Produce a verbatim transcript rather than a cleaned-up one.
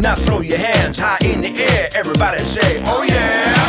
Now throw your hands high in the air, everybody say, oh yeah.